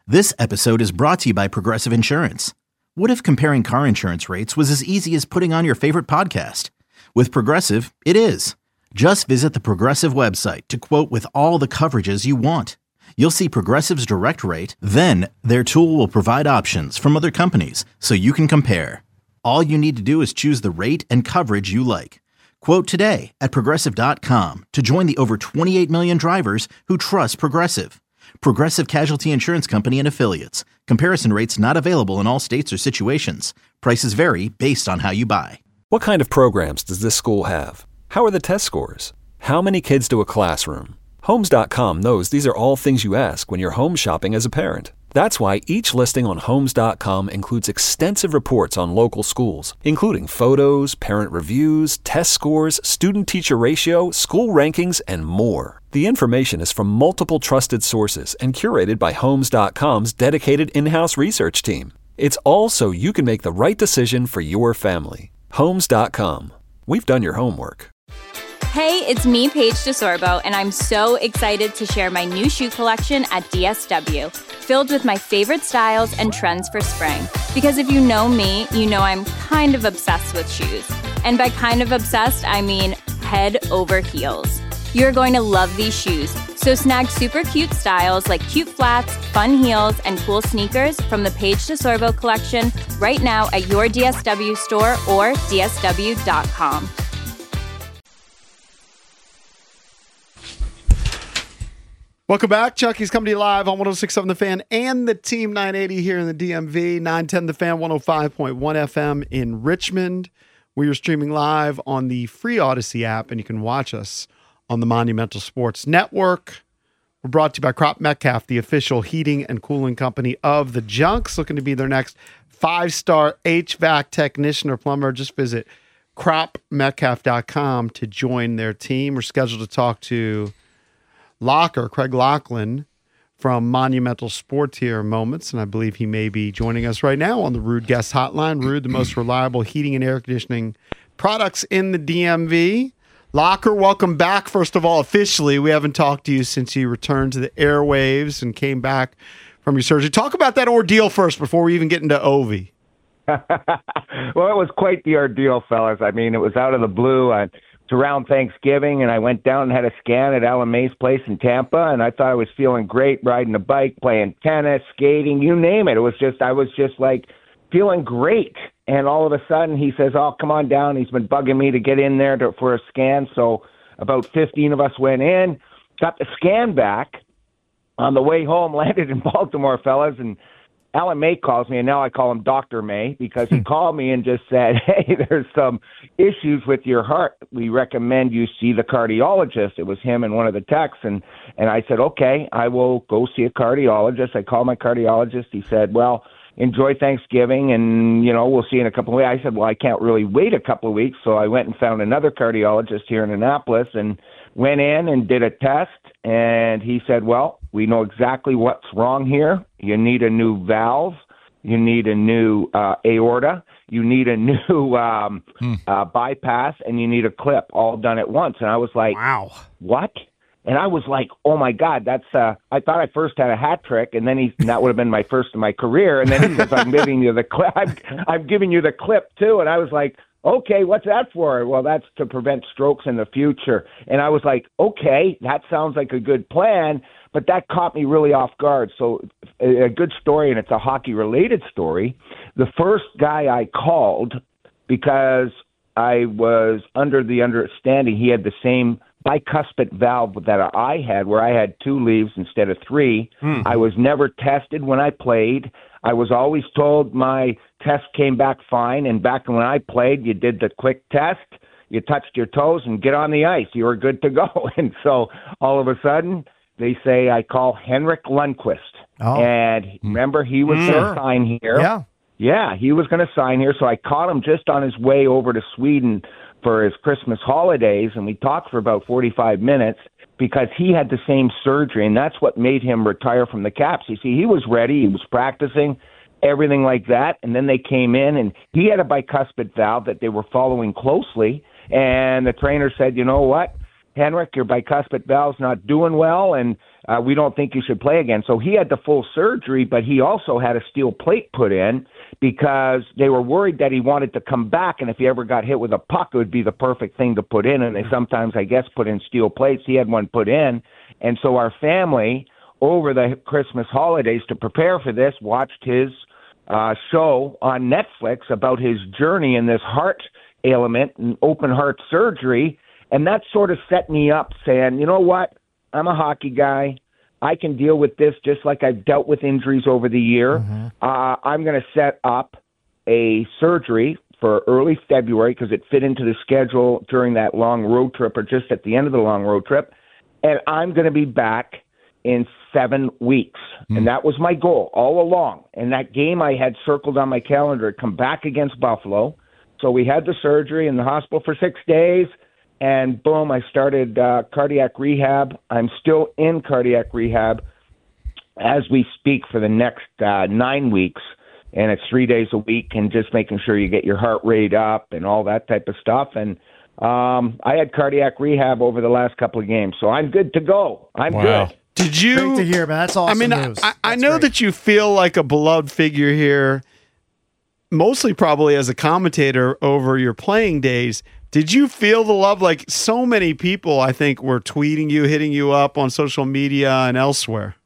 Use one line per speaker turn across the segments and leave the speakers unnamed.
This episode is brought to you by Progressive Insurance. What if comparing car insurance rates was as easy as putting on your favorite podcast? With Progressive, it is. Just visit the Progressive website to quote with all the coverages you want. You'll see Progressive's direct rate, then their tool will provide options from other companies so you can compare. All you need to do is choose the rate and coverage you like. Quote today at Progressive.com to join the over 28 million drivers who trust Progressive. Progressive Casualty Insurance Company and Affiliates. Comparison rates not available in all states or situations. Prices vary based on how you buy.
What kind of programs does this school have? How are the test scores? How many kids do a classroom? Homes.com knows these are all things you ask when you're home shopping as a parent. That's why each listing on Homes.com includes extensive reports on local schools, including photos, parent reviews, test scores, student-teacher ratio, school rankings, and more. The information is from multiple trusted sources and curated by Homes.com's dedicated in-house research team. It's all so you can make the right decision for your family. Homes.com. We've done your homework.
Hey, it's me, Paige DeSorbo, and I'm so excited to share my new shoe collection at DSW, filled with my favorite styles and trends for spring. Because if you know me, you know I'm kind of obsessed with shoes. And by kind of obsessed, I mean head over heels. You're going to love these shoes, so snag super cute styles like cute flats, fun heels, and cool sneakers from the Paige DeSorbo collection right now at your DSW store or dsw.com.
Welcome back. Chucky's coming to you live on 106.7 The Fan and the Team 980 here in the DMV, 910 The Fan, 105.1 FM in Richmond. We are streaming live on the free Odyssey app, and you can watch us on the Monumental Sports Network. We're brought to you by Crop Metcalf, the official heating and cooling company of the Junks, looking to be their next 5-star HVAC technician or plumber. Just visit cropmetcalf.com to join their team. We're scheduled to talk to Craig Lachlan from Monumental Sports here in moments, and I believe he may be joining us right now on the Rude Guest Hotline. Rude, the most reliable heating and air conditioning products in the DMV. Locker, welcome back, first of all, officially. We haven't talked to you since you returned to the airwaves and came back from your surgery. Talk about that ordeal first before we even get into Ovi.
Well, it was quite the ordeal, fellas. I mean, it was out of the blue. It's around Thanksgiving, and I went down and had a scan at Alan May's place in Tampa, and I thought I was feeling great, riding a bike, playing tennis, skating, you name it. I was just like feeling great. And all of a sudden he says, oh, come on down. He's been bugging me to get in there for a scan. So about 15 of us went in, got the scan back. On the way home, landed in Baltimore, fellas, and Alan May calls me, and now I call him Dr. May because he called me and just said, hey, there's some issues with your heart. We recommend you see the cardiologist. It was him and one of the techs. And I said, okay, I will go see a cardiologist. I called my cardiologist. He said, well, enjoy Thanksgiving, and, we'll see you in a couple of weeks. I said, well, I can't really wait a couple of weeks. So I went and found another cardiologist here in Annapolis and went in and did a test. And he said, well, we know exactly what's wrong here. You need a new valve. You need a new aorta. You need a new bypass, and you need a clip, all done at once. And I was like, wow, what? And I was like, oh, my God, that's I thought I first had a hat trick, and then that would have been my first in my career. And then he says, I'm giving you the clip. I'm giving you the clip, too. And I was like, okay, what's that for? Well, that's to prevent strokes in the future. And I was like, okay, that sounds like a good plan, but that caught me really off guard. So a good story, and it's a hockey-related story. The first guy I called, because I was under the understanding he had the same bicuspid valve that I had, where I had 2 leaves instead of 3. I was never tested when I played. I was always told my test came back fine, and back when I played, you did the quick test, you touched your toes, and get on the ice. You were good to go. And so all of a sudden, they say I call Henrik Lundqvist. Oh. And remember, he was going to sign here. Yeah, he was going to sign here, so I caught him just on his way over to Sweden for his Christmas holidays, and we talked for about 45 minutes because he had the same surgery, and that's what made him retire from the Caps. You see, he was ready, he was practicing, everything like that, and then they came in, and he had a bicuspid valve that they were following closely, and the trainer said, you know what? Henrik, your bicuspid valve's not doing well, and we don't think you should play again. So he had the full surgery, but he also had a steel plate put in because they were worried that he wanted to come back, and if he ever got hit with a puck, it would be the perfect thing to put in, and they sometimes, I guess, put in steel plates. He had one put in, and so our family, over the Christmas holidays, to prepare for this, watched his show on Netflix about his journey in this heart ailment and open heart surgery. And that sort of set me up saying, you know what? I'm a hockey guy. I can deal with this just like I've dealt with injuries over the year. I'm going to set up a surgery for early February because it fit into the schedule during that long road trip or just at the end of the long road trip. And I'm going to be back in 7 weeks. And that was my goal all along. And that game I had circled on my calendar to come back against Buffalo. So we had the surgery in the hospital for 6 days. And boom, I started cardiac rehab. I'm still in cardiac rehab as we speak for the next 9 weeks. And it's 3 days a week and just making sure you get your heart rate up and all that type of stuff. And I had cardiac rehab over the last couple of games. So I'm good to go. I'm good.
Did you?
Great to hear, man. That's awesome news.
I know that you feel like a beloved figure here, mostly probably as a commentator over your playing days. Did you feel the love? Like so many people, I think, were tweeting you, hitting you up on social media and elsewhere.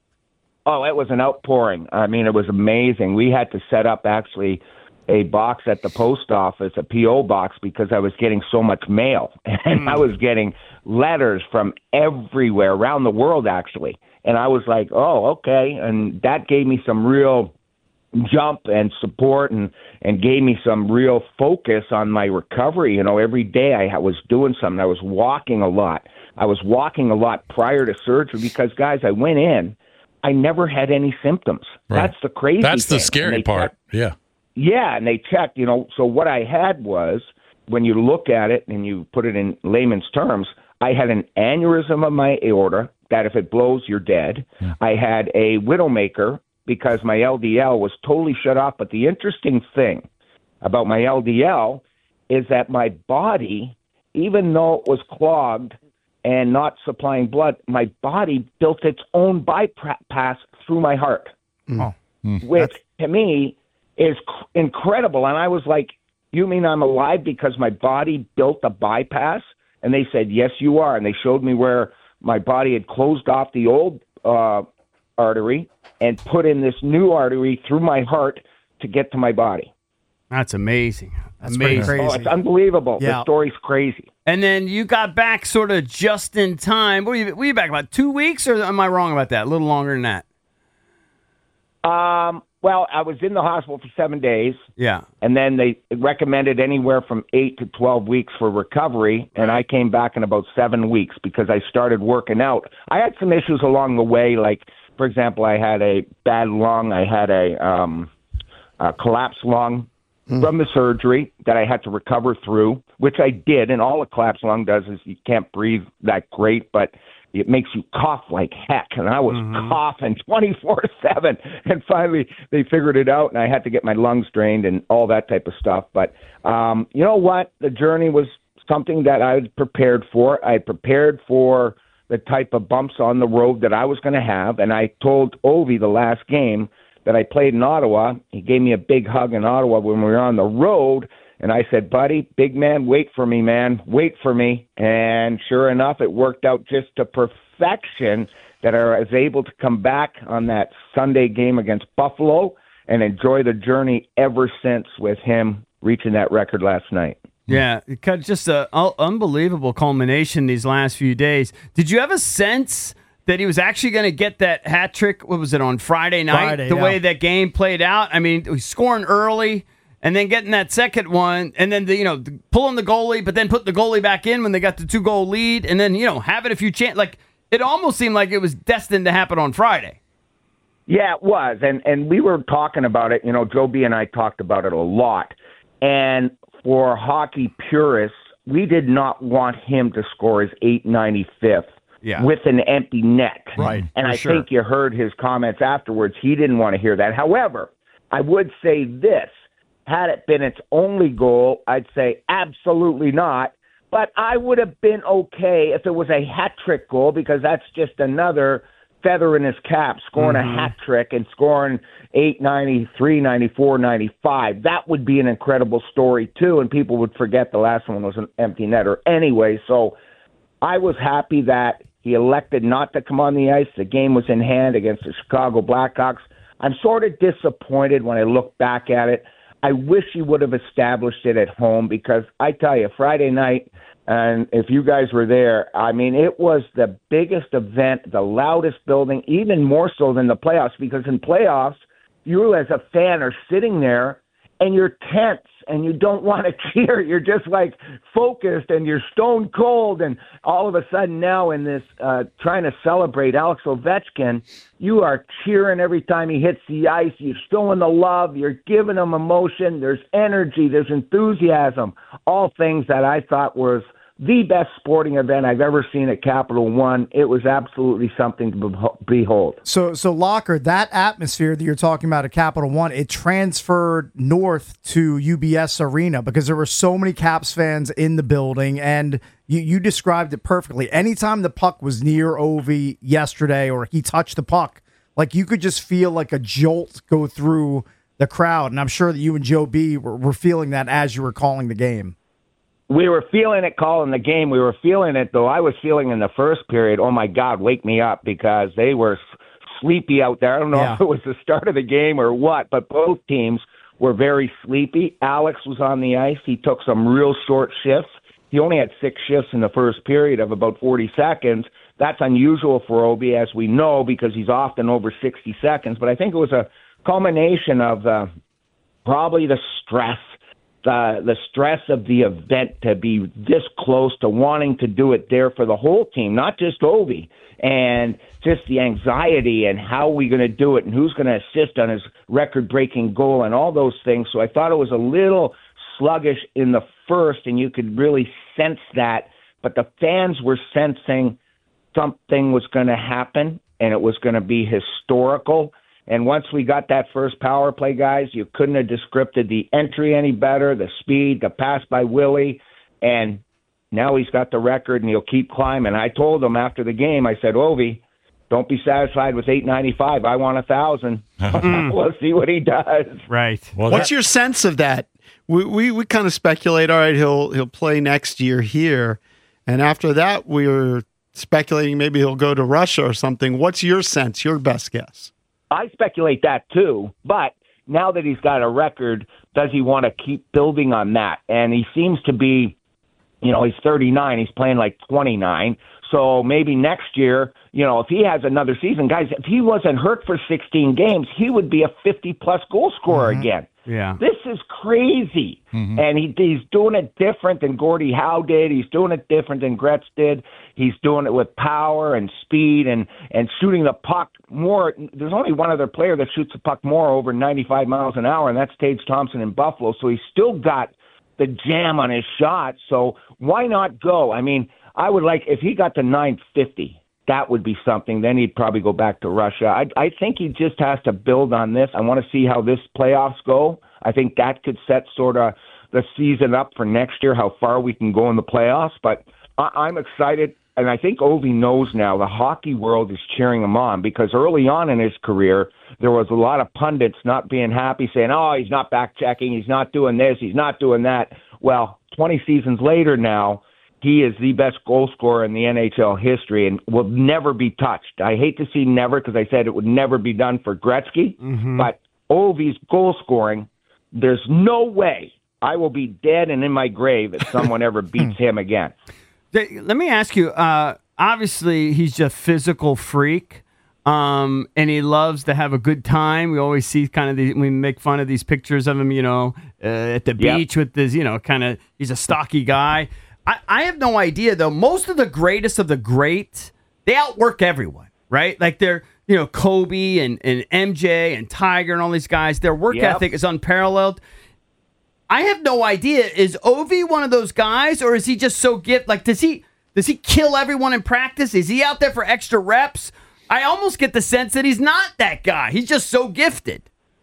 Oh, it was an outpouring. I mean, it was amazing. We had to set up actually a box at the post office, a P.O. box, because I was getting so much mail. And I was getting letters from everywhere, around the world, actually. And I was like, oh, okay. And that gave me some real jump and support and gave me some real focus on my recovery. You know, every day I was doing something. I was walking a lot. I was walking a lot prior to surgery because, guys, I went in. I never had any symptoms.
Right.
That's the crazy
That's the
thing.
scary part. Yeah.
Yeah, and they checked, you know. So what I had was, when you look at it and you put it in layman's terms, I had an aneurysm of my aorta that if it blows, you're dead. Yeah. I had a widowmaker because my LDL was totally shut off. But the interesting thing about my LDL is that my body, even though it was clogged and not supplying blood, my body built its own bypass through my heart, which to me is incredible. And I was like, you mean I'm alive because my body built a bypass? And they said, yes, you are. And they showed me where my body had closed off the old artery and put in this new artery through my heart to get to my body.
That's amazing.
That's pretty crazy.
Oh, it's unbelievable.
Yeah.
The story's crazy.
And then you got back sort of just in time. Were you back about 2 weeks, or am I wrong about that? A little longer than that?
Well, I was in the hospital for 7 days.
Yeah.
And then they recommended anywhere from 8 to 12 weeks for recovery, and I came back in about 7 weeks because I started working out. I had some issues along the way, like, for example, I had a bad lung. I had a collapsed lung from the surgery that I had to recover through, which I did. And all a collapsed lung does is you can't breathe that great, but it makes you cough like heck. And I was coughing 24/7. And finally they figured it out, and I had to get my lungs drained and all that type of stuff. But you know what? The journey was something that I had prepared for. I had prepared for the type of bumps on the road that I was going to have. And I told Ovi the last game that I played in Ottawa. He gave me a big hug in Ottawa when we were on the road. And I said, buddy, big man, wait for me, man. Wait for me. And sure enough, it worked out just to perfection that I was able to come back on that Sunday game against Buffalo and enjoy the journey ever since with him reaching that record last night.
Yeah, just an unbelievable culmination these last few days. Did you have a sense that he was actually going to get that hat trick? What was it, on Friday night? The way that game played out? I mean, he's scoring early and then getting that second one, and then pulling the goalie, but then putting the goalie back in when they got the 2-goal lead, and then having a few chances. Like, it almost seemed like it was destined to happen on Friday.
Yeah, it was, and we were talking about it. Joe B and I talked about it a lot, and for hockey purists, we did not want him to score his 895th with an empty net.
Right.
And I think you heard his comments afterwards. He didn't want to hear that. However, I would say this. Had it been its only goal, I'd say absolutely not. But I would have been okay if it was a hat trick goal, because that's just another feather in his cap, scoring a hat trick and scoring 893, 94, 95. That would be an incredible story too, and people would forget the last one was an empty netter anyway. So I was happy that he elected not to come on the ice. The game was in hand against the Chicago Blackhawks. I'm sort of disappointed when I look back at it. I wish he would have established it at home, because I tell you, Friday night, and if you guys were there, I mean, it was the biggest event, the loudest building, even more so than the playoffs, because in playoffs, you as a fan are sitting there and you're tense and you don't want to cheer. You're just like focused and you're stone cold. And all of a sudden now in this trying to celebrate Alex Ovechkin, you are cheering every time he hits the ice. You're showing the love. You're giving him emotion. There's energy. There's enthusiasm. All things that I thought was the best sporting event I've ever seen at Capital One. It was absolutely something to behold.
So Locker, that atmosphere that you're talking about at Capital One, it transferred north to UBS Arena because there were so many Caps fans in the building, and you described it perfectly. Anytime the puck was near Ovi yesterday or he touched the puck, like you could just feel like a jolt go through the crowd, and I'm sure that you and Joe B were feeling that as you were calling the game.
We were feeling it calling the game. We were feeling it, though. I was feeling in the first period, oh, my God, wake me up, because they were sleepy out there. I don't know if it was the start of the game or what, but both teams were very sleepy. Alex was on the ice. He took some real short shifts. He only had 6 shifts in the first period of about 40 seconds. That's unusual for Obi, as we know, because he's often over 60 seconds. But I think it was a culmination of probably the stress. The stress of the event, to be this close to wanting to do it there for the whole team, not just Ovi, and just the anxiety and how are we going to do it and who's going to assist on his record-breaking goal and all those things. So I thought it was a little sluggish in the first, and you could really sense that. But the fans were sensing something was going to happen, and it was going to be historical. And once we got that first power play, guys, you couldn't have described the entry any better, the speed, the pass by Willie, and now he's got the record and he'll keep climbing. I told him after the game, I said, Ovi, don't be satisfied with 895. I want 1,000. We'll see what he does.
Right.
Well, what's your sense of that? We kind of speculate, all right, he'll play next year here, and after that we were speculating maybe he'll go to Russia or something. What's your sense, your best guess?
I speculate that too, but now that he's got a record, does he want to keep building on that? And he seems to be, he's 39, he's playing like 29. So maybe next year, if he has another season, guys, if he wasn't hurt for 16 games, he would be a 50-plus goal scorer again.
Yeah.
This is crazy. And he's doing it different than Gordie Howe did. He's doing it different than Gretz did. He's doing it with power and speed and shooting the puck more. There's only one other player that shoots the puck more over 95 miles an hour, and that's Tage Thompson in Buffalo. So he's still got the jam on his shot. So why not go? I mean, I would like, if he got to 950, that would be something. Then he'd probably go back to Russia. I think he just has to build on this. I want to see how this playoffs go. I think that could set sort of the season up for next year, how far we can go in the playoffs. But I'm excited, and I think Ovi knows now the hockey world is cheering him on, because early on in his career, there was a lot of pundits not being happy, saying, oh, he's not back-checking, he's not doing this, he's not doing that. Well, 20 seasons later now, he is the best goal scorer in the NHL history and will never be touched. I hate to see never, because I said it would never be done for Gretzky, but Ovi's goal scoring, there's no way I will be dead and in my grave if someone ever beats him again.
Let me ask you, obviously he's just a physical freak, and he loves to have a good time. We always see we make fun of these pictures of him, at the beach with this, he's a stocky guy. I have no idea, though. Most of the greatest of the great, they outwork everyone, right? Like they're, Kobe and MJ and Tiger and all these guys, their work ethic is unparalleled. I have no idea. Is Ovi one of those guys, or is he just so gifted? Like, does he kill everyone in practice? Is he out there for extra reps? I almost get the sense that he's not that guy. He's just so gifted.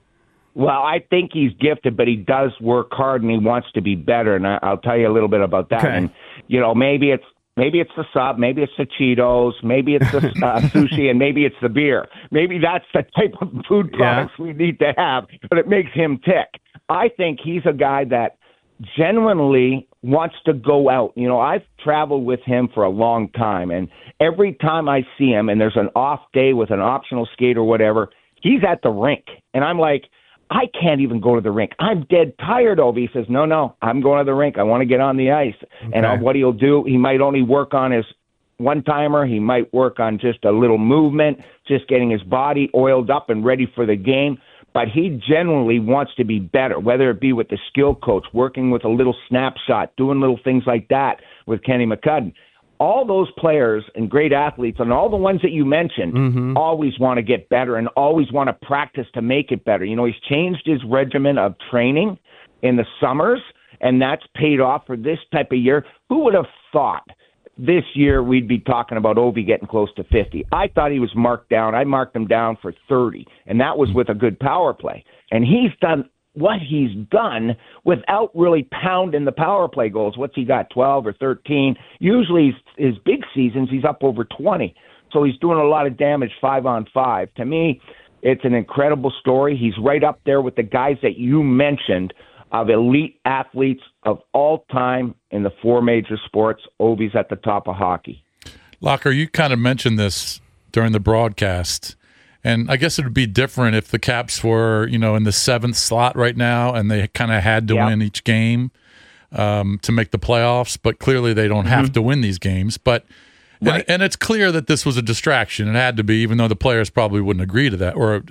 Well, I think he's gifted, but he does work hard and he wants to be better. And I'll tell you a little bit about that.
Okay.
And, maybe it's the sub, maybe it's the Cheetos, maybe it's the sushi, and maybe it's the beer. Maybe that's the type of food products we need to have, but it makes him tick. I think he's a guy that genuinely wants to go out. I've traveled with him for a long time, and every time I see him and there's an off day with an optional skate or whatever, he's at the rink. And I'm like, I can't even go to the rink. I'm dead tired of it. He says, no, I'm going to the rink. I want to get on the ice. Okay. And what he'll do, he might only work on his one-timer. He might work on just a little movement, just getting his body oiled up and ready for the game. But he genuinely wants to be better, whether it be with the skill coach, working with a little snapshot, doing little things like that with Kenny McCudden. All those players and great athletes and all the ones that you mentioned always want to get better and always want to practice to make it better. He's changed his regimen of training in the summers, and that's paid off for this type of year. Who would have thought this year we'd be talking about Ovi getting close to 50? I thought he was marked down. I marked him down for 30, and that was with a good power play. And he's done what he's done without really pounding the power play goals. What's he got, 12 or 13? Usually his big seasons, he's up over 20. So he's doing a lot of damage 5-on-5. To me, it's an incredible story. He's right up there with the guys that you mentioned of elite athletes of all time in the four major sports. Ovi's at the top of hockey.
Locker, you kind of mentioned this during the broadcast. And I guess it would be different if the Caps were, in the 7th slot right now and they kind of had to win each game to make the playoffs. But clearly they don't have to win these games. But and it's clear that this was a distraction. It had to be, even though the players probably wouldn't agree to that or,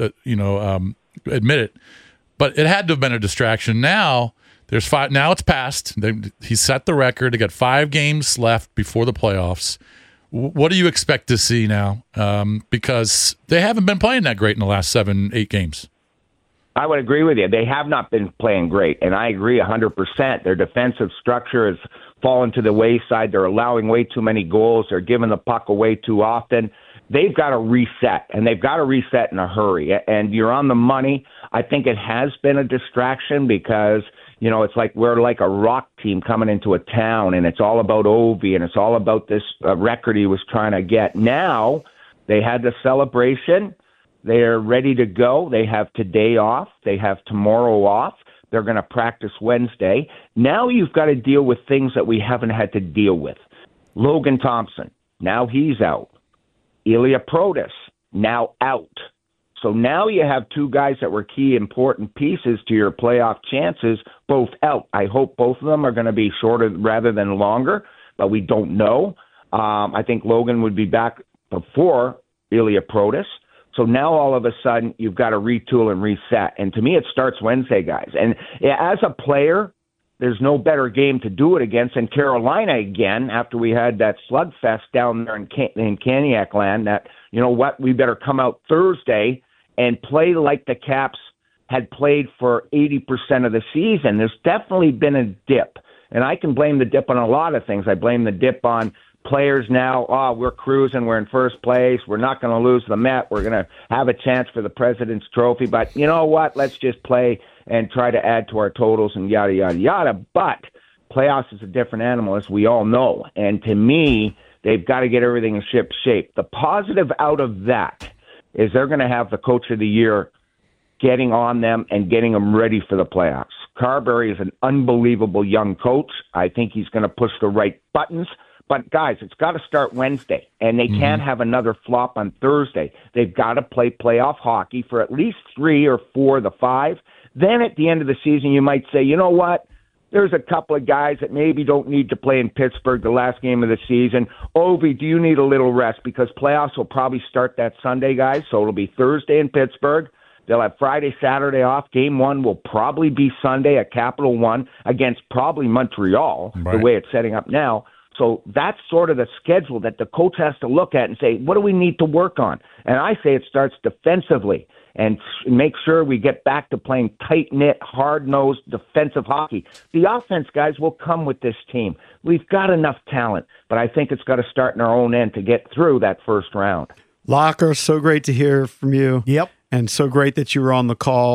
admit it. But it had to have been a distraction. Now there's 5. Now it's passed. He set the record. They got 5 games left before the playoffs. What do you expect to see now? Because they haven't been playing that great in the last 7-8 games.
I would agree with you. They have not been playing great, and I agree 100%. Their defensive structure has fallen to the wayside. They're allowing way too many goals. They're giving the puck away too often. They've got to reset, and they've got to reset in a hurry. And you're on the money. I think it has been a distraction because – it's like we're like a rock team coming into a town, and it's all about Ovi, and it's all about this record he was trying to get. Now they had the celebration. They're ready to go. They have today off. They have tomorrow off. They're going to practice Wednesday. Now you've got to deal with things that we haven't had to deal with. Logan Thompson, now he's out. Ilya Protas, now out. So now you have 2 guys that were key important pieces to your playoff chances, both out. I hope both of them are going to be shorter rather than longer, but we don't know. I think Logan would be back before Ilya Protas. So now all of a sudden you've got to retool and reset. And to me, it starts Wednesday, guys. And as a player, there's no better game to do it against than Carolina again after we had that slugfest down there in Caniac land that, we better come out Thursday and play like the Caps had played for 80% of the season. There's definitely been a dip, and I can blame the dip on a lot of things. I blame the dip on players now. We're cruising. We're in first place. We're not going to lose the Met. We're going to have a chance for the President's Trophy. But you know what? Let's just play and try to add to our totals and yada, yada, yada. But playoffs is a different animal, as we all know. And to me, they've got to get everything in ship shape. The positive out of that is they're going to have the coach of the year getting on them and getting them ready for the playoffs. Carberry is an unbelievable young coach. I think he's going to push the right buttons. But, guys, it's got to start Wednesday, and they can't have another flop on Thursday. They've got to play playoff hockey for at least 3 or 4 of the 5. Then at the end of the season, you might say, you know what? There's a couple of guys that maybe don't need to play in Pittsburgh the last game of the season. Ovi, do you need a little rest? Because playoffs will probably start that Sunday, guys. So it'll be Thursday in Pittsburgh. They'll have Friday, Saturday off. Game 1 will probably be Sunday at Capital One against probably Montreal, the way it's setting up now. So that's sort of the schedule that the coach has to look at and say, what do we need to work on? And I say it starts defensively and make sure we get back to playing tight-knit, hard-nosed defensive hockey. The offense, guys, will come with this team. We've got enough talent, but I think it's got to start in our own end to get through that first round.
Locker, so great to hear from you.
Yep.
And so great that you were on the call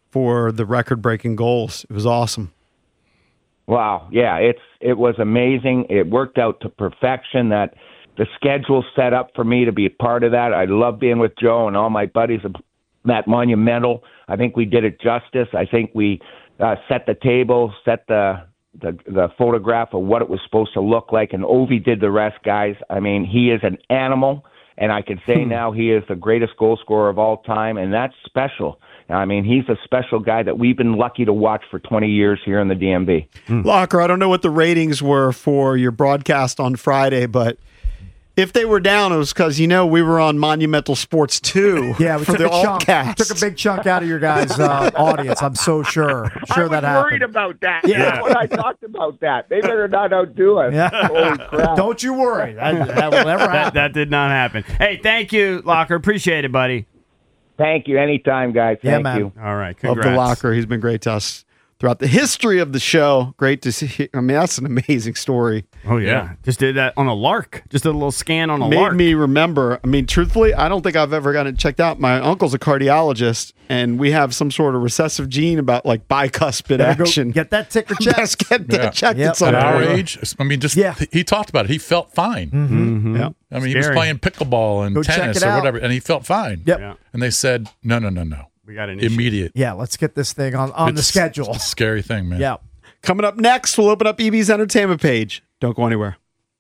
for the record-breaking goals. It was awesome.
Wow. Yeah, it was amazing. It worked out to perfection. That the schedule set up for me to be a part of that. I love being with Joe and all my buddies at Monumental. I think we did it justice. I think we set the table, set the photograph of what it was supposed to look like, and Ovi did the rest, guys. I mean, he is an animal, and I can say now he is the greatest goal scorer of all time, and that's special. I mean, he's a special guy that we've been lucky to watch for 20 years here in the DMV.
Locker, I don't know what the ratings were for your broadcast on Friday, but if they were down, it was because, we were on Monumental Sports 2.
Yeah, we
for
took
the
a chunk. Took a big chunk out of your guys' audience. I'm so sure.
I was
that happened.
worried about that. Yeah. That's what I talked about that. They better not outdo us.
Yeah.
Holy crap.
Don't you worry. That will never happen.
That did not happen. Hey, thank you, Locker. Appreciate it, buddy.
Thank you. Anytime, guys. Thank you.
All right. Congrats.
Love the Locker. He's been great to us throughout the history of the show. Great to see. I mean, that's an amazing story.
Oh, yeah. Just did that on a lark. Just did a little scan on a lark.
Made me remember. I mean, truthfully, I don't think I've ever gotten it checked out. My uncle's a cardiologist, and we have some sort of recessive gene about like bicuspid action.
Get that ticker checked.
Let's get that checked.
At our age, I mean, he talked about it. He felt fine.
Mm-hmm.
Yeah.
I mean, he was playing pickleball and tennis or whatever, and he felt fine.
Yep.
Yeah.
And they said, no.
We got an issue.
Immediate.
Yeah, let's get this thing on the schedule.
It's a scary thing, man.
Yeah.
Coming up next, we'll open up EB's entertainment page. Don't go anywhere.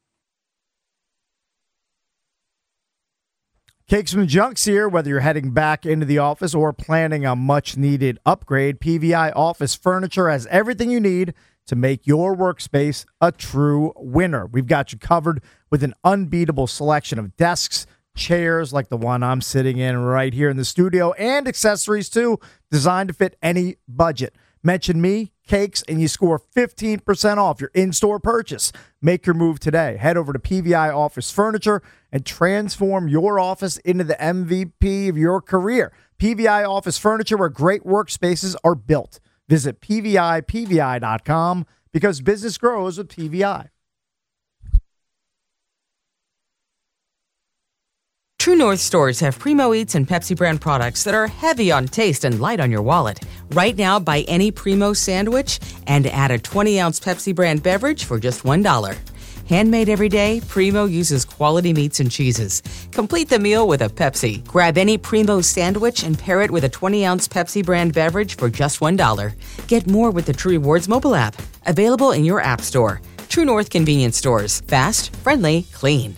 Cakes and Junks here. Whether you're heading back into the office or planning a much-needed upgrade, PVI Office Furniture has everything you need to make your workspace a true winner. We've got you covered with an unbeatable selection of desks, chairs like the one I'm sitting in right here in the studio, and accessories too, designed to fit any budget. Mention me, Cakes, and you score 15% off your in-store purchase. Make your move today. Head over to PVI Office Furniture and transform your office into the MVP of your career. PVI Office Furniture, where great workspaces are built. Visit PVI.com because business grows with PVI.
True North stores have Primo Eats and Pepsi brand products that are heavy on taste and light on your wallet. Right now, buy any Primo sandwich and add a 20-ounce Pepsi brand beverage for just $1. Handmade every day, Primo uses quality meats and cheeses. Complete the meal with a Pepsi. Grab any Primo sandwich and pair it with a 20-ounce Pepsi brand beverage for just $1. Get more with the True Rewards mobile app. Available in your app store. True North convenience stores. Fast, friendly, clean.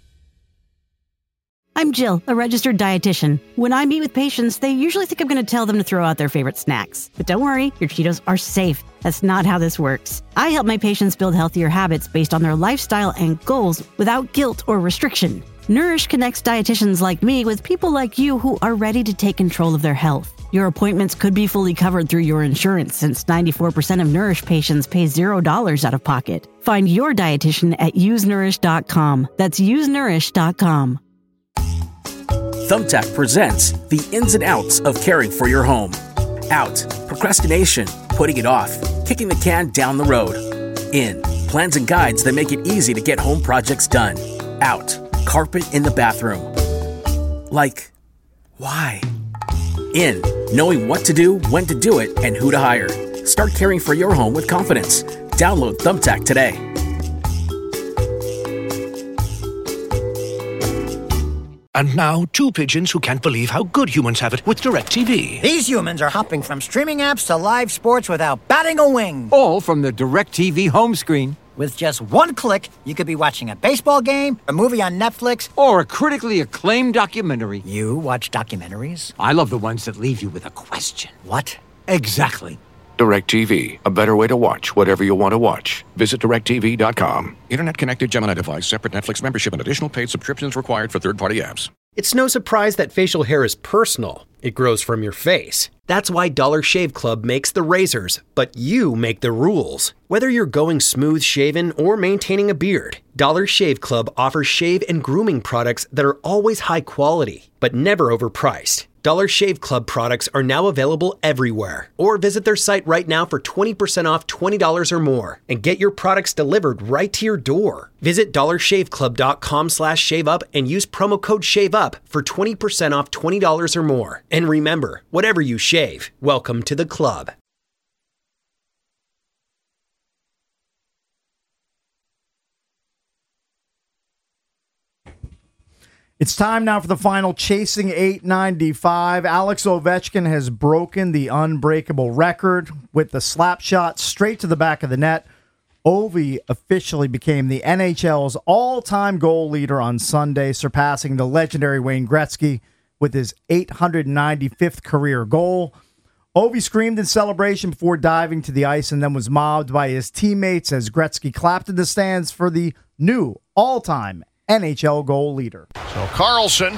I'm Jill, a registered dietitian. When I meet with patients, they usually think I'm going to tell them to throw out their favorite snacks. But don't worry, your Cheetos are safe. That's not how this works. I help my patients build healthier habits based on their lifestyle and goals without guilt or restriction. Nourish connects dietitians like me with people like you who are ready to take control of their health. Your appointments could be fully covered through your insurance since 94% of Nourish patients pay $0 out of pocket. Find your dietitian at usenourish.com. That's usenourish.com.
Thumbtack presents the ins and outs of caring for your home. Out, procrastination, putting it off, kicking the can down the road. In, plans and guides that make it easy to get home projects done. Out, carpet in the bathroom. Like, why? In, knowing what to do, when to do it, and who to hire. Start caring for your home with confidence. Download Thumbtack today.
And now, two pigeons who can't believe how good humans have it with DirecTV.
These humans are hopping from streaming apps to live sports without batting a wing.
All from the DirecTV home screen.
With just one click, you could be watching a baseball game, a movie on Netflix,
or a critically acclaimed documentary.
You watch documentaries?
I love the ones that leave you with a question.
What?
Exactly.
DirecTV, a better way to watch whatever you want to watch. Visit DirecTV.com. Internet-connected Gemini device, separate Netflix membership, and additional paid subscriptions required for third-party apps.
It's no surprise that facial hair is personal. It grows from your face. That's why Dollar Shave Club makes the razors, but you make the rules. Whether you're going smooth shaven or maintaining a beard, Dollar Shave Club offers shave and grooming products that are always high quality, but never overpriced. Dollar Shave Club products are now available everywhere. Or visit their site right now for 20% off $20 or more and get your products delivered right to your door. Visit dollarshaveclub.com/shaveup and use promo code SHAVEUP for 20% off $20 or more. And remember, whatever you shave, welcome to the club.
It's time now for the final Chasing 895. Alex Ovechkin has broken the unbreakable record with the slap shot straight to the back of the net. Ovi officially became the NHL's all-time goal leader on Sunday, surpassing the legendary Wayne Gretzky with his 895th career goal. Ovi screamed in celebration before diving to the ice and then was mobbed by his teammates as Gretzky clapped in the stands for the new all-time NHL goal leader.
So Carlson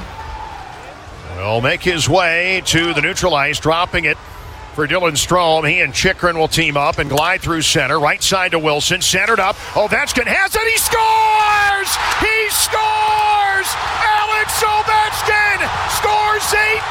will make his way to the neutral ice, dropping it for Dylan Strome. He and Chychrun will team up and glide through center. Right side to Wilson. Centered up. Ovechkin has it. He scores! He scores! Alex Ovechkin scores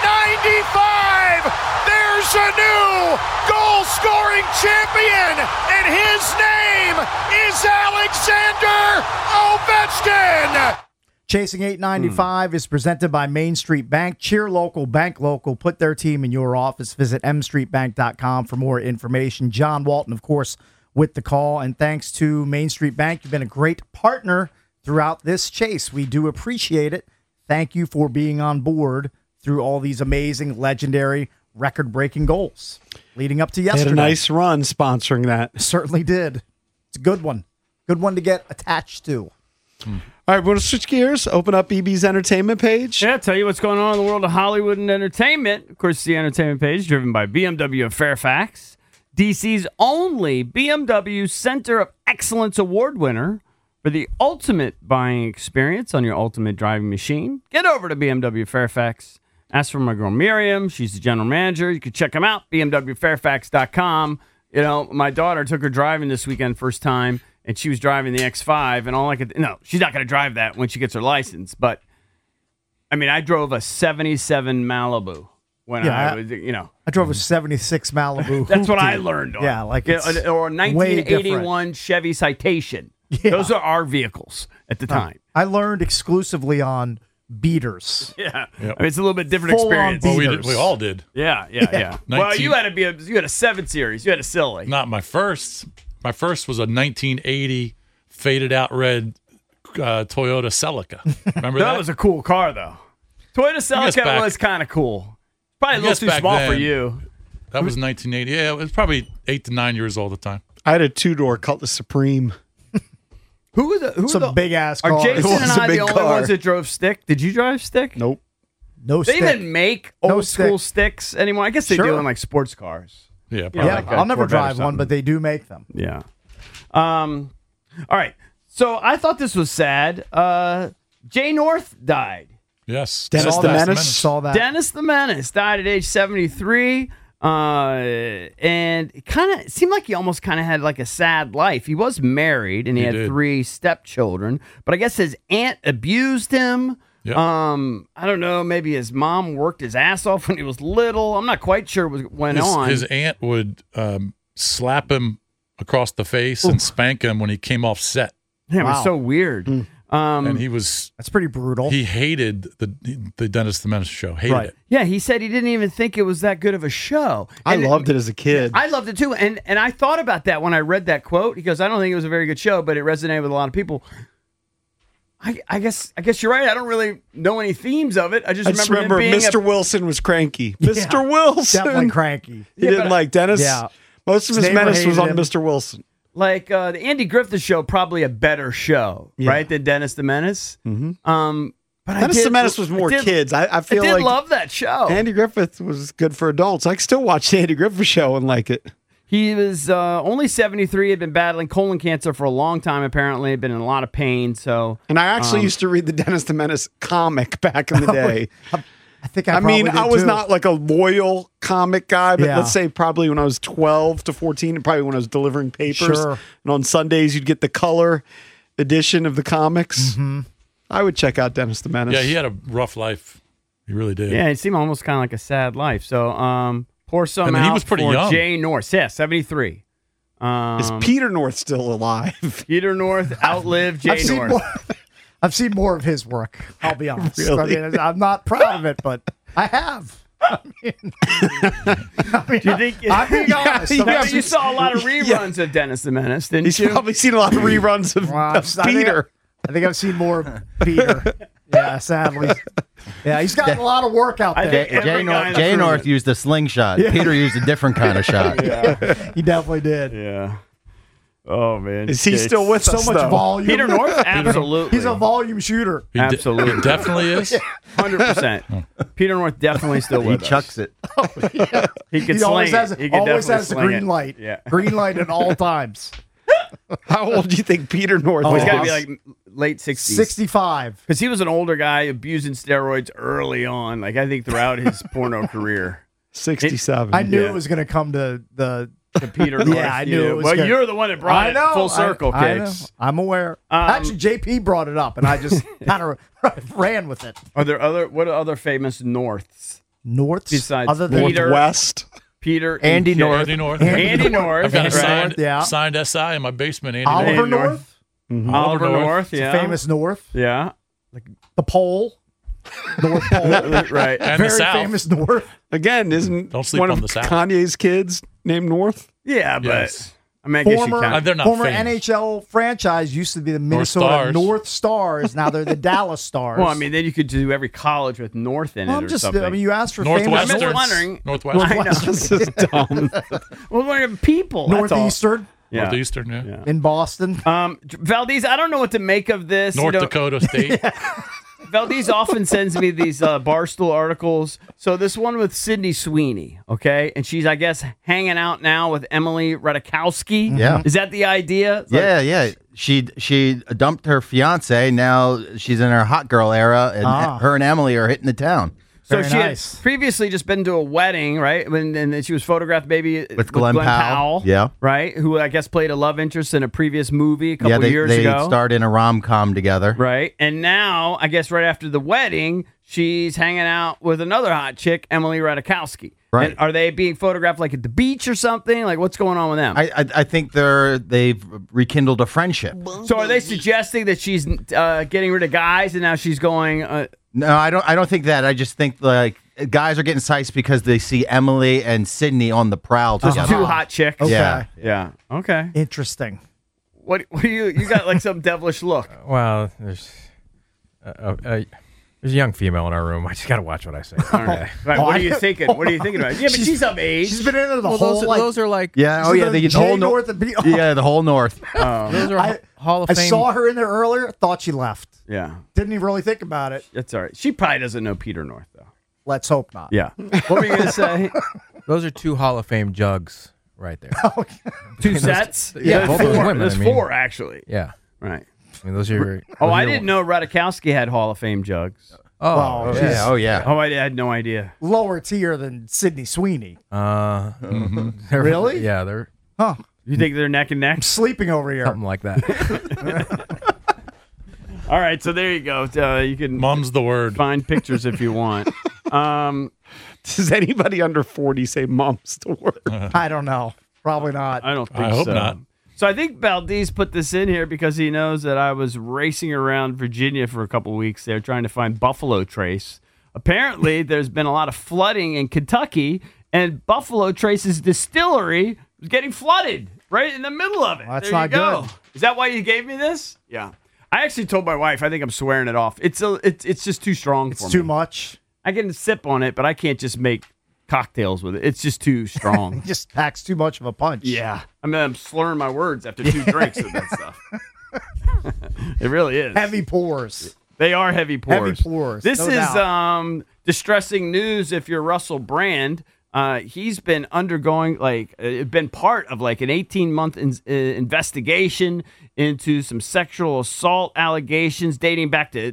895! There's a new goal-scoring champion, and his name is Alexander Ovechkin!
Chasing 895 is presented by Main Street Bank. Cheer local, bank local. Put their team in your office. Visit mstreetbank.com for more information. John Walton, of course, with the call. And thanks to Main Street Bank, you've been a great partner throughout this chase. We do appreciate it. Thank you for being on board through all these amazing, legendary, record-breaking goals leading up to yesterday.
They had a nice run sponsoring that.
Certainly did. It's a good one. Good one to get attached to.
All right, we're going to switch gears, open up EB's entertainment page.
Yeah, tell you what's going on in the world of Hollywood and entertainment. Of course, the entertainment page driven by BMW of Fairfax, DC's only BMW Center of Excellence Award winner for the ultimate buying experience on your ultimate driving machine. Get over to BMW Fairfax. Ask for my girl Miriam. She's the general manager. You can check them out, bmwfairfax.com. You know, my daughter took her driving this weekend, first time. And she was driving the X5, and all I could... No, she's not going to drive that when she gets her license. But, I mean, I drove a 77 Malibu when I was, you know...
I drove a 76 Malibu.
That's what I learned on.
Yeah, like
or a 1981 Chevy Citation. Yeah. Those are our vehicles at the time.
I learned exclusively on beaters.
Yeah. Yep. I mean, it's a little bit different experience.
Well, we all did.
Yeah. Well, you had a 7 Series. You had a silly.
Not my first... My first was a 1980 faded out red Toyota Celica. Remember that?
That was a cool car, though. Toyota Celica was kind of cool. Probably a little too small for you.
That was 1980. Yeah, it was probably 8 to 9 years old at the time.
I had a 2-door Cutlass Supreme.
Who was the
big ass car?
Are Jason and I the only ones that drove stick? Did you drive stick?
Nope.
No
stick. They even make old school
stick.
sticks anymore. I guess they do in like sports cars.
Yeah,
I'll never drive one, but they do make them.
Yeah. All right. So I thought this was sad. Jay North died.
Yes.
Dennis the Menace.
Saw that.
Dennis the Menace died at age 73. And it seemed like he almost kind of had like a sad life. He was married and he had 3 stepchildren, but I guess his aunt abused him.
Yep.
I don't know. Maybe his mom worked his ass off when he was little. I'm not quite sure what went on.
His aunt would slap him across the face and spank him when he came off set.
Yeah, it was so weird.
And he was...
That's pretty brutal.
He hated the Dennis the Menace show. Hated it.
Yeah, he said he didn't even think it was that good of a show.
I loved it as a kid.
I loved it too. And I thought about that when I read that quote. He goes, I don't think it was a very good show, but it resonated with a lot of people. I guess you're right. I don't really know any themes of it. I just remember him being
Mr. Wilson was cranky. Mr. Wilson.
Definitely cranky.
He didn't like Dennis. Yeah. Most of his menace was on Mr. Wilson.
Like the Andy Griffith Show, probably a better show, right, than Dennis the Menace.
Mm-hmm.
But
Dennis the Menace was more kids. I feel like
love that show.
Andy Griffith was good for adults. I still watch the Andy Griffith Show and like it.
He was only 73, had been battling colon cancer for a long time, apparently, had been in a lot of pain. And
I actually used to read the Dennis the Menace comic back in the day.
I
was not like a loyal comic guy, but let's say probably when I was 12 to 14, probably when I was delivering papers.
Sure.
And on Sundays, you'd get the color edition of the comics.
Mm-hmm.
I would check out Dennis the Menace.
Yeah, he had a rough life. He really did.
Yeah, it seemed almost kind of like a sad life. So pour some
And
out
he was pretty
for
young.
Jay North. Yeah, 73.
Is Peter North still alive?
Peter North outlived Jay North.
I've seen more of his work. I'll be honest.
Really?
I mean, I'm not proud of it, but I have. I mean,
Do you think
I'm being honest.
you saw a lot of reruns of Dennis the Menace, didn't
He's
you?
probably seen a lot of reruns of, Peter.
I think I've seen more of Peter. Yeah, sadly. Yeah, he's got a lot of work out there.
Jay North used a slingshot.
Yeah.
Peter used a different kind of shot.
He definitely did.
Yeah. Oh man,
Is he still with
so
us?
much
though?
volume.
Peter North? Absolutely.
He's a volume shooter.
He
Absolutely.
definitely is.
100%. Peter North definitely still
He
with us.
chucks it.
He can
He
sling
always
it.
has,
He can
always
definitely
has the
sling
green
it.
light.
Yeah.
Green light at all times.
How old do you think Peter North
He's
was?
got to be like late 60s.
65.
Because he was an older guy abusing steroids early on. Like I think throughout his porno career.
67.
I knew it was going to come to the
Peter North.
Yeah, I knew it was
Well,
gonna-
you're the one that brought
I know,
it full circle,
I know.
Kicks.
I'm aware. Actually, JP brought it up, and I just kind of ran with it.
What are other famous Norths?
Norths?
Besides
Other than
Peter,
Northwest.
Peter, and
Andy
Jay.
North.
Andy North.
Andy North.
I've got a
right.
signed SI in my basement. Andy
Oliver
North.
North?
Mm-hmm. Oliver North,
It's a
yeah.
famous North.
Yeah.
The Pole. North Pole.
Right.
And
Very
the South.
famous North.
Again, isn't
Don't sleep
one
on
of
the South.
Kanye's kids named North?
Yeah, but
Yes.
I mean, I guess you
Former,
can.
They're not
former
famous.
NHL franchise used to be the Minnesota
Stars.
North Stars. Now they're the Dallas Stars.
Well, I mean, then you could do every college with North in it
I'm
or
just,
something.
I mean, you asked for
Northwestern.
famous
I'm just wondering.
Northwestern.
I know.
This is dumb.
Well, wondering people. that's all.
Northeastern
Yeah.
Northeastern, yeah.
in Boston.
Valdez, I don't know what to make of this.
North Dakota State.
Valdez often sends me these Barstool articles. So this one with Sydney Sweeney, okay? And she's, I guess, hanging out now with Emily Ratajkowski.
Yeah.
Is that the idea? It's like-
Yeah. She dumped her fiance. Now she's in her hot girl era, and her and Emily are hitting the town.
So
Very
she
nice.
had previously just been to a wedding, right? And then she was photographed maybe
With Glenn Powell. Yeah.
Right? Who I guess played a love interest in a previous movie a couple years
they
ago.
starred in a rom-com together.
Right. And now, I guess right after the wedding, she's hanging out with another hot chick, Emily Ratajkowski.
Right.
And are they being photographed like at the beach or something? Like what's going on with them?
I think they've rekindled a friendship.
So are they suggesting that she's getting rid of guys and now she's going?
No, I don't think that. I just think like guys are getting sized because they see Emily and Sydney on the prowl together.
Two hot chicks.
Okay.
Yeah.
Yeah. Okay.
Interesting.
What do you got like some devilish look?
Well, there's a young female in our room. I just got to watch what I say.
All right. Right. What are you thinking? What are you thinking about? Yeah, but she's of age.
She's been into the whole.
Those are like
Yeah. Oh, yeah. The
Jay
whole
North and B-
Yeah, the whole North.
those are Hall of
I
Fame.
saw her in there earlier. Thought she left.
Yeah.
Didn't even really think about it.
That's all right. She probably doesn't know Peter North though.
Let's hope not.
Yeah. What were you gonna say?
Those are two Hall of Fame jugs right there.
Two sets?
Yeah, both those
four.
women,
There's
I mean.
four actually.
Yeah.
Right.
I mean, those are your.
Oh,
those are
I
your-
didn't know Ratajkowski had Hall of Fame jugs.
Oh,
Well,
yeah.
she's
Oh, yeah.
Oh, I had no idea.
lower tier than Sydney Sweeney.
they're-
Really?
Yeah, they're
Huh.
You think they're neck and neck?
I'm sleeping over here.
something like that.
All right, so there you go. You can
Mum's the word.
find pictures if you want.
Does anybody under 40 say mom's the word?
I don't know. Probably not.
I don't think
I hope
so.
not.
So I think Valdez put this in here because he knows that I was racing around Virginia for a couple weeks there trying to find Buffalo Trace. Apparently, there's been a lot of flooding in Kentucky, and Buffalo Trace's distillery was getting flooded right in the middle of it.
Well, that's
there you
not
go.
good.
Is that why you gave me this? Yeah. I actually told my wife I think I'm swearing it off. It's just too strong for me.
It's too much.
I can sip on it, but I can't just make cocktails with it. It's just too strong.
It just packs too much of a punch.
Yeah. I mean, I'm slurring my words after 2 drinks of that stuff. It really is.
Heavy pours.
They are heavy pours.
Heavy pours.
This
no
is
doubt.
distressing news if you're Russell Brand. He's been undergoing, been part of like an 18-month investigation into some sexual assault allegations dating back to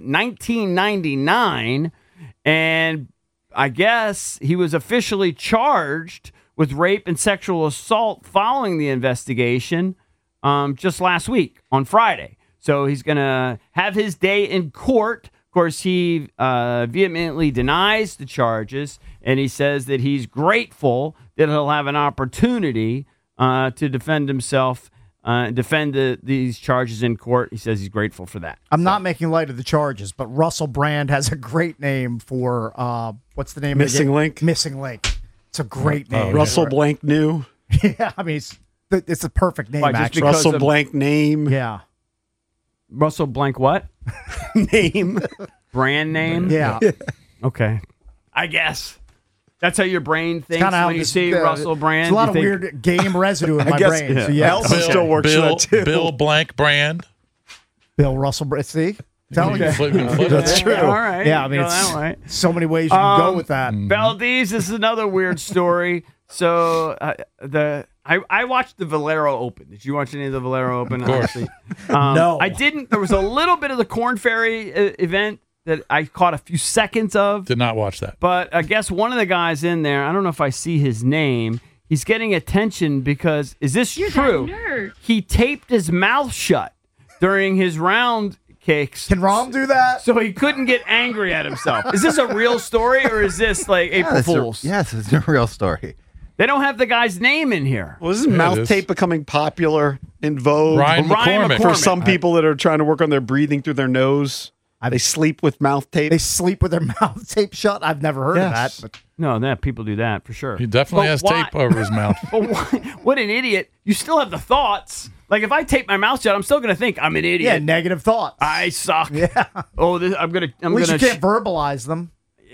1999. And I guess he was officially charged with rape and sexual assault following the investigation just last week on Friday. So he's going to have his day in court. Of course, he vehemently denies the charges, and he says that he's grateful that he'll have an opportunity to defend himself, defend these charges in court. He says he's grateful for that.
I'm not making light of the charges, but Russell Brand has a great name for what's the name?
Missing Link.
Missing Link. It's a great name.
Russell Blank New.
Yeah, I mean it's a perfect name. Actually,
Russell Blank Name.
Yeah.
Russell Blank what?
Name.
Brand name?
Yeah.
Okay. I guess. That's how your brain thinks
Kinda how
when you
this-
see Russell Brand.
There's a lot
you
of
think-
weird game residue in
I
my
guess
brain. So yeah,
Elsa still works for that too.
Bill Blank Brand.
Bill Russell Brand. See? Telling you.
Flip it.
That's true.
All right.
Yeah, I mean,
Go
it's
that way.
so many ways you can go with that.
Valdez, this is another weird story. So I watched the Valero Open. Did you watch any of the Valero Open?
Of course.
Honestly?
No.
I didn't. There was a little bit of the Corn Ferry event that I caught a few seconds of.
Did not watch that.
But I guess one of the guys in there, I don't know if I see his name, he's getting attention because, is this true? He taped his mouth shut during his round kicks.
Can Rom do that?
So he couldn't get angry at himself. Is this a real story or is this like April Fool's?
Yes, it's a real story.
They don't have the guy's name in here.
Well, isn't mouth tape becoming popular, in vogue?
Ryan McCormick.
For some people that are trying to work on their breathing through their nose. They sleep with mouth tape.
They sleep with their mouth tape shut. I've never heard of that. But
No, that people do that for sure.
He definitely
But
has
why-
tape over his mouth.
But what an idiot. You still have the thoughts. Like if I tape my mouth shut, I'm still going to think I'm an idiot.
yeah, negative thoughts.
I suck.
Yeah.
Oh, I'm going to.
At least you can't verbalize them.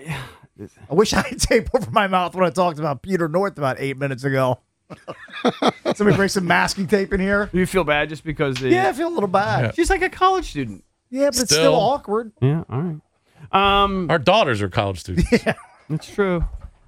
I wish I had tape over my mouth when I talked about Peter North about 8 minutes ago. Somebody bring some masking tape in here.
You feel bad just because
Yeah, I feel a little bad.
Yeah.
she's like a college student.
Yeah, but it's
Still.
still awkward.
Yeah, all right.
Our daughters are college students.
That's true.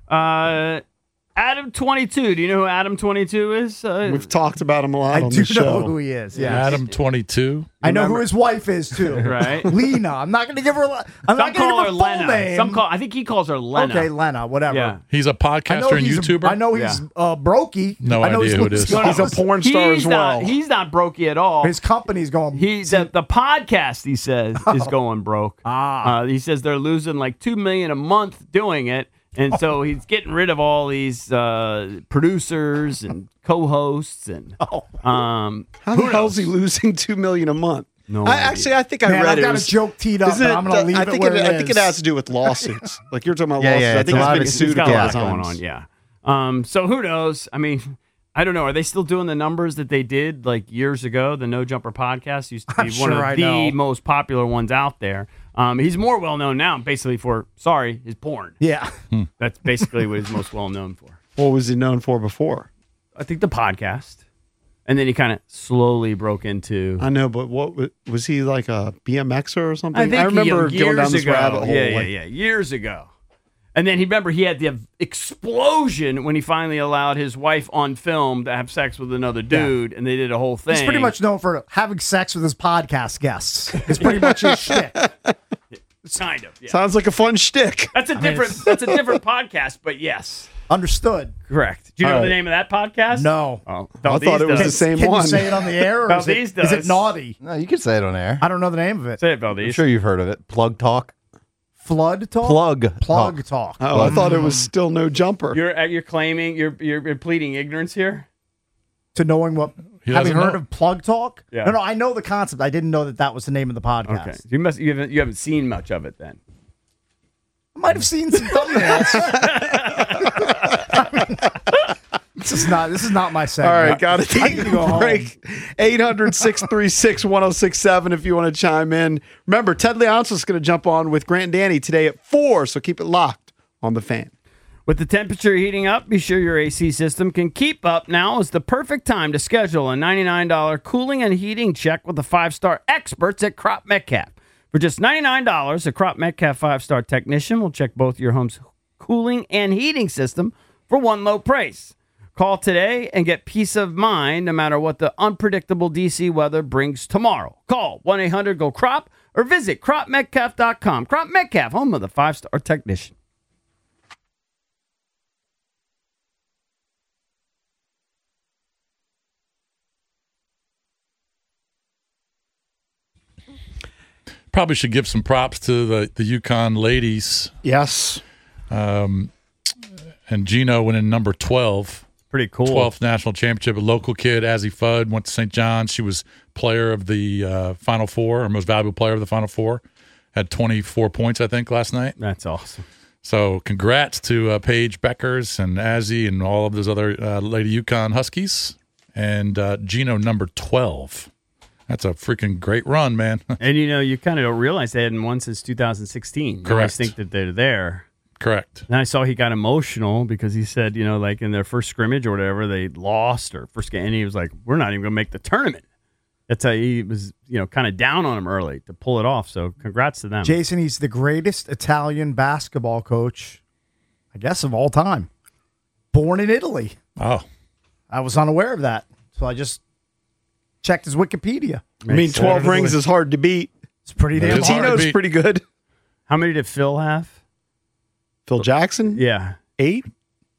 Adam 22. Do you know who Adam 22 is?
We've talked about him a lot
I
on
do
the show.
know who he is. Yeah,
Adam 22.
I know who his wife is too.
Right.
Lena. I'm not going to give her. I'm not going
Some
to
call
give
her
her full
Lena.
name.
I think he calls her Lena.
Okay, Lena. Whatever.
Yeah.
He's a podcaster and YouTuber.
I know he's brokey.
No
I know
idea
he's
who it is.
He's a porn star
He's
as well.
He's not brokey at all.
His company's going.
The podcast, he says, is going broke. He says they're losing like $2 million a month doing it, and so he's getting rid of all these producers and co-hosts and.
How the hell is he losing $2 million a month?
No
I think I
Man,
read
I've
it.
got
It was-
a joke teed up,
is
but I'm going to leave it where
I think it
is.
has to do with lawsuits. Like you're talking about
Yeah,
lawsuits.
yeah,
I
it's
think
a
he's
lot
been
of-
He's
sued
got
a
a
lot
lot
of
going
times.
on, yeah. So who knows? I mean, I don't know. Are they still doing the numbers that they did like years ago? The No Jumper podcast used to be
I'm
one
sure
of
I
the
know.
most popular ones out there. He's more well known now, basically for his porn.
Yeah.
That's basically what he's most well known for.
What was he known for before?
I think the podcast, and then he kind of slowly broke into.
I know, but what was he like a BMXer or something?
I think
remember
years
going down this
ago.
rabbit hole.
Yeah, years ago. And then he had the explosion when he finally allowed his wife on film to have sex with another dude, and they did a whole thing.
He's pretty much known for having sex with his podcast guests. It's pretty much his shtick.
Kind of. Yeah.
Sounds like a fun shtick.
That's a different podcast, but yes.
Understood.
Correct. Do you know
All
the
right.
name of that podcast?
No.
Oh,
I thought it was the same
Can
one.
you say it on the air? Or is
Valdez
it
does.
naughty?
No, you can say it on air.
I don't know the name of it.
Say it,
I'm
Valdez.
sure you've heard of it. Plug Talk.
Flood talk?
Plug
talk.
Oh, I thought it was still No Jumper.
You're claiming you're pleading ignorance here.
To knowing what.
He
Having
doesn't
heard
know.
of Plug Talk?
Yeah.
No, I know the concept. I didn't know that was the name of the podcast.
Okay. You haven't seen much of it then.
I might have seen some thumbnails. This is not my
All
segment.
right, got to take
to go
a
home.
break. 800-636-1067 if you want to chime in. Remember, Ted Leonsis is going to jump on with Grant and Danny today at 4, so keep it locked on the Fan.
With the temperature heating up, be sure your AC system can keep up. Now is the perfect time to schedule a $99 cooling and heating check with the 5-star experts at Crop Metcalf. For just $99, a Crop Metcalf 5-star technician will check both your home's cooling and heating system for one low price. Call today and get peace of mind no matter what the unpredictable DC weather brings tomorrow. Call 1-800-GO-CROP or visit cropmetcalf.com. Crop Metcalf, home of the 5-star technician.
probably should give some props to the UConn ladies.
Yes.
And Gino winning number 12.
Pretty cool.
12th national championship. A local kid, Azzy Fudd, went to St. John's. She was player of the Final Four, or most valuable player of the Final Four. Had 24 points, I think, last night.
That's awesome.
So congrats to Paige Beckers and Azzy and all of those other Lady UConn Huskies. And Gino, number 12. That's a freaking great run, man.
And, you kind of don't realize they hadn't won since 2016.
Correct.
You always think that they're there.
Correct.
And I saw he got emotional because he said, like in their first scrimmage or whatever, they lost or first game. And he was like, we're not even going to make the tournament. That's how he was, kind of down on him early to pull it off. So congrats to them.
Jason, he's the greatest Italian basketball coach, I guess, of all time. Born in Italy.
Oh.
I was unaware of that. So I just checked his Wikipedia.
12 rings is hard to beat.
It's pretty damn hard.
Tino's pretty good.
How many did Phil have?
Phil Jackson?
Yeah.
8?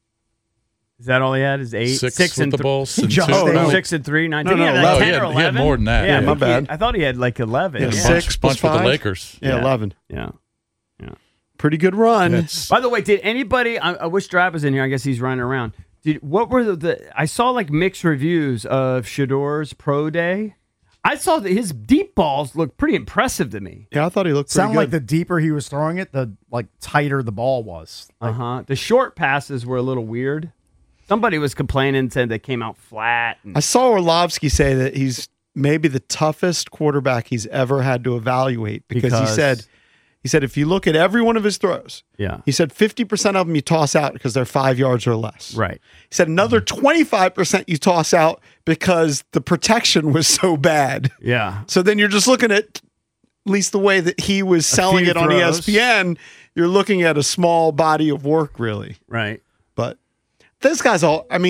Is that all he had? Is 8?
6 with the Bulls and
2.
2.
6 and 3. 9.
No,
Did he have
no,
like 10
he
or
had
11?
more than that.
Yeah, my bad.
I thought he had like 11.
Yeah,
Yeah.
6 plus
bunch with
5.
the Lakers.
Yeah, 11.
Yeah.
Pretty good run.
By the way, did anybody? I wish Drab was in here. I guess he's running around. What were the? I saw like mixed reviews of Shedor's pro day. I saw that his deep balls looked pretty impressive to me.
Yeah, I thought he looked pretty
Sounded
good.
like the deeper he was throwing it, the tighter the ball was.
The short passes were a little weird. Somebody was complaining, said they came out flat.
I saw Orlovsky say that he's maybe the toughest quarterback he's ever had to evaluate because he said if you look at every one of his throws, he said 50% of them you toss out because they're 5 yards or less.
Right.
He said another 25% you toss out because the protection was so bad.
Yeah.
So then you're just looking at least the way that he was selling
few
it on
throws.
ESPN, you're looking at a small body of work, really.
Right.
But those guys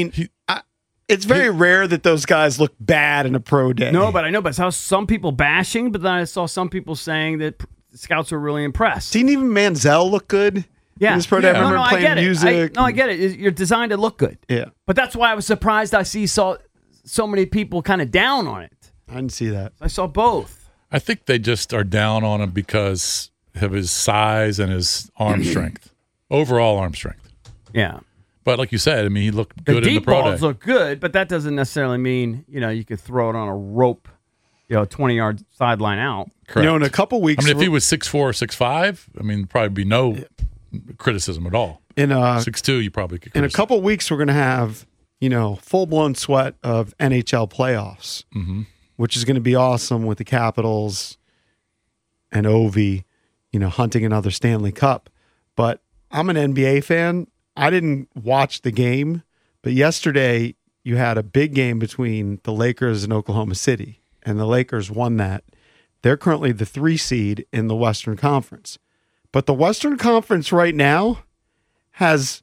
it's very rare that those guys look bad in a pro day.
No, but I know. But I saw some people bashing, but then I saw some people saying that scouts were really impressed.
Didn't even Manziel look good?
Yeah.
In his pro day? I remember
I
playing
get it.
music.
I get it. You're designed to look good.
Yeah.
But that's why I was surprised I saw so many people kind of down on it.
I didn't see that.
I saw both.
I think they just are down on him because of his size and his arm strength. Overall arm strength.
Yeah.
But like you said, I mean, he looked
The
good in the
deep
pro
balls
day.
look good, but that doesn't necessarily mean, you could throw it on a rope, 20-yard sideline out.
Correct.
In a couple weeks.
I mean, if he was 6'4" or 6'5", I mean, there'd probably be no criticism at all.
In
6'2", you probably could
in a
criticize.
couple weeks, we're going to have, full-blown sweat of NHL playoffs, which is going to be awesome with the Capitals and Ovi, hunting another Stanley Cup. But I'm an NBA fan. I didn't watch the game, but yesterday you had a big game between the Lakers and Oklahoma City, and the Lakers won that. They're currently the 3 seed in the Western Conference. But the Western Conference right now has,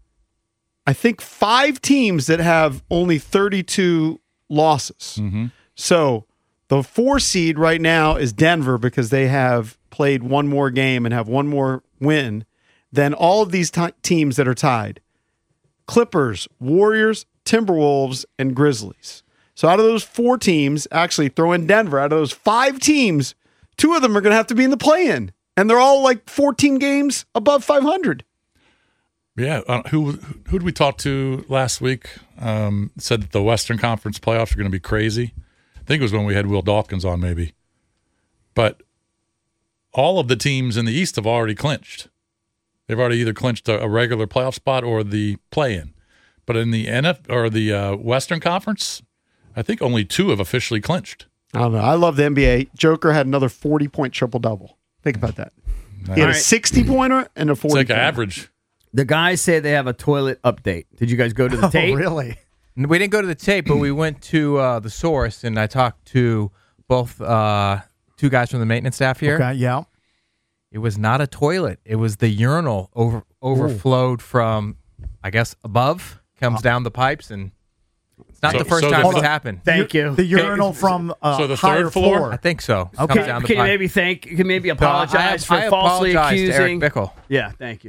I think, 5 teams that have only 32 losses. So the 4 seed right now is Denver because they have played one more game and have one more win than all of these teams that are tied. Clippers, Warriors, Timberwolves, and Grizzlies. So out of those 4 teams, actually throw in Denver, out of those 5 teams, 2 of them are going to have to be in the play-in. And they're all like 14 games above 500.
Yeah. Who did we talk to last week? Said that the Western Conference playoffs are going to be crazy. I think it was when we had Will Dawkins on maybe. But all of the teams in the East have already clinched. They've already either clinched a regular playoff spot or the play-in. But in the the Western Conference, I think only 2 have officially clinched.
I don't know. I love the NBA. Joker had another 40-point triple-double. Think about that. He had a 60-pointer and a 40-pointer.
It's like average.
The guys say they have a toilet update. Did you guys go to the tape?
Really?
We didn't go to the tape, but we went to the source, and I talked to both 2 guys from the maintenance staff here.
Okay, yeah.
It was not a toilet. It was the urinal overflowed from, I guess, above, comes down the pipes, and it's not the first time it's happened.
Thank you.
The urinal from
so the
higher
third floor?
I think so. It
Okay.
comes down the
Can you
pipe.
maybe apologize
I
for falsely
apologize to
accusing?
Eric Bickle.
Yeah, thank you.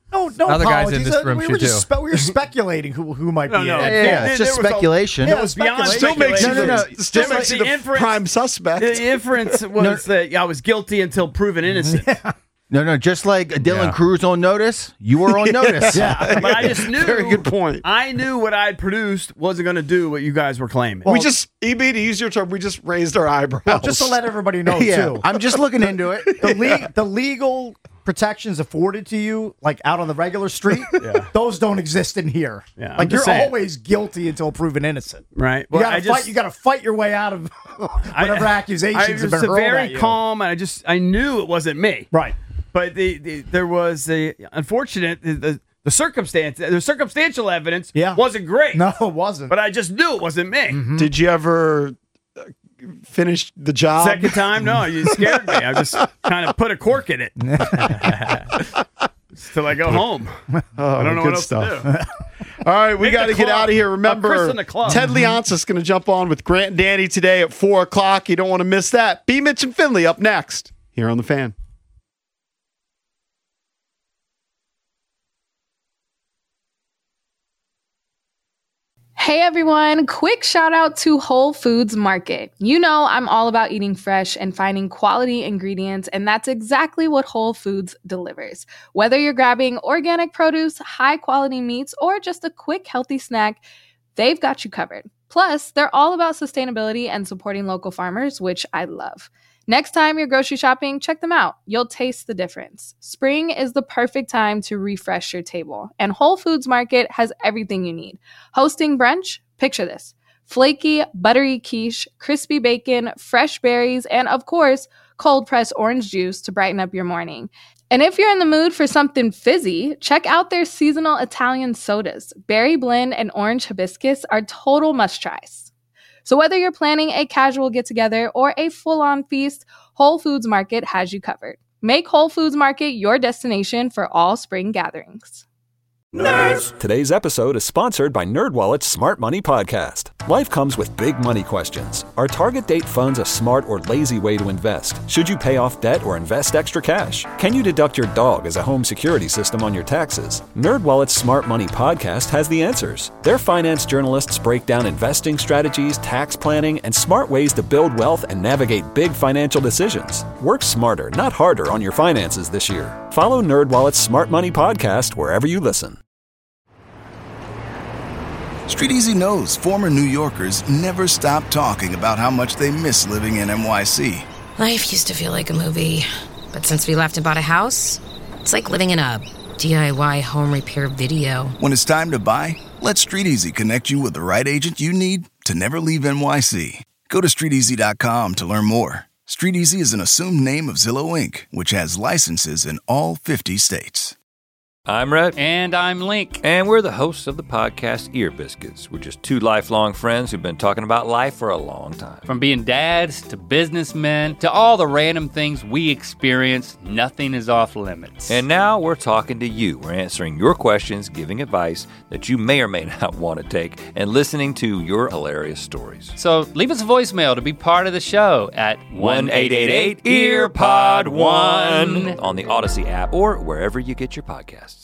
No
Other guys in
apologies.
this room
we
should
were just
too.
we were speculating who might be.
No.
in.
It's just speculation.
It was beyond
Still makes you
speculation.
still makes you the
inference-
prime suspect.
The inference was that I was guilty until proven innocent.
No, just like Dylan Cruz on notice, you were on notice.
But I just knew.
Very good point.
I knew what I had produced wasn't going to do what you guys were claiming.
We just, EB, to use your term, we just raised our eyebrows.
Just to let everybody know too.
I'm just looking into it.
The legal protections afforded to you, like out on the regular street, those don't exist in here.
Yeah, I'm
like
just
you're
saying.
always guilty until proven innocent.
Right.
You
Well,
gotta fight your way out of whatever accusations have been hurled
very
at you.
calm, and I knew it wasn't me.
Right.
But there was the unfortunate the circumstance. The circumstantial evidence wasn't great.
No, it wasn't.
But I just knew it wasn't me.
Did you ever finish the job?
Second time? No, you scared me. I just kind of put a cork in it. Till I go home. I don't know what else to do.
All right, we got to get out of here. Remember,
Chris in the club.
Ted Leonsis is going to jump on with Grant and Danny today at 4 o'clock. You don't want to miss that. B. Mitch and Finley up next here on The Fan.
Hey everyone, quick shout out to Whole Foods Market. You know I'm all about eating fresh and finding quality ingredients, and that's exactly what Whole Foods delivers. Whether you're grabbing organic produce, high quality meats, or just a quick healthy snack, they've got you covered. Plus, they're all about sustainability and supporting local farmers, which I love. Next time you're grocery shopping, check them out. You'll taste the difference. Spring is the perfect time to refresh your table, and Whole Foods Market has everything you need. Hosting brunch? Picture this. Flaky, buttery quiche, crispy bacon, fresh berries, and of course, cold-pressed orange juice to brighten up your morning. And if you're in the mood for something fizzy, check out their seasonal Italian sodas. Berry blend and orange hibiscus are total must-tries. So whether you're planning a casual get-together or a full-on feast, Whole Foods Market has you covered. Make Whole Foods Market your destination for all spring gatherings.
Nerds! Today's episode is sponsored by NerdWallet's Smart Money Podcast. Life comes with big money questions. Are target date funds a smart or lazy way to invest? Should you pay off debt or invest extra cash? Can you deduct your dog as a home security system on your taxes? NerdWallet's Smart Money Podcast has the answers. Their finance journalists break down investing strategies, tax planning, and smart ways to build wealth and navigate big financial decisions. Work smarter, not harder on your finances this year. Follow NerdWallet's Smart Money Podcast wherever you listen.
Street Easy knows former New Yorkers never stop talking about how much they miss living in NYC.
Life used to feel like a movie, but since we left and bought a house, it's like living in a DIY home repair video.
When it's time to buy, let Street Easy connect you with the right agent you need to never leave NYC. Go to StreetEasy.com to learn more. Street Easy is an assumed name of Zillow Inc., which has licenses in all 50 states.
I'm Rhett. And I'm Link. And we're the hosts of the podcast Ear Biscuits. We're just two lifelong friends who've been talking about life for a long time.
From being dads to businessmen to all the random things we experience, nothing is off limits.
And now we're talking to you. We're answering your questions, giving advice that you may or may not want to take, and listening to your hilarious stories.
So leave us a voicemail to be part of the show at
1-888-EARPOD1 on the Odyssey app or wherever you get your podcasts.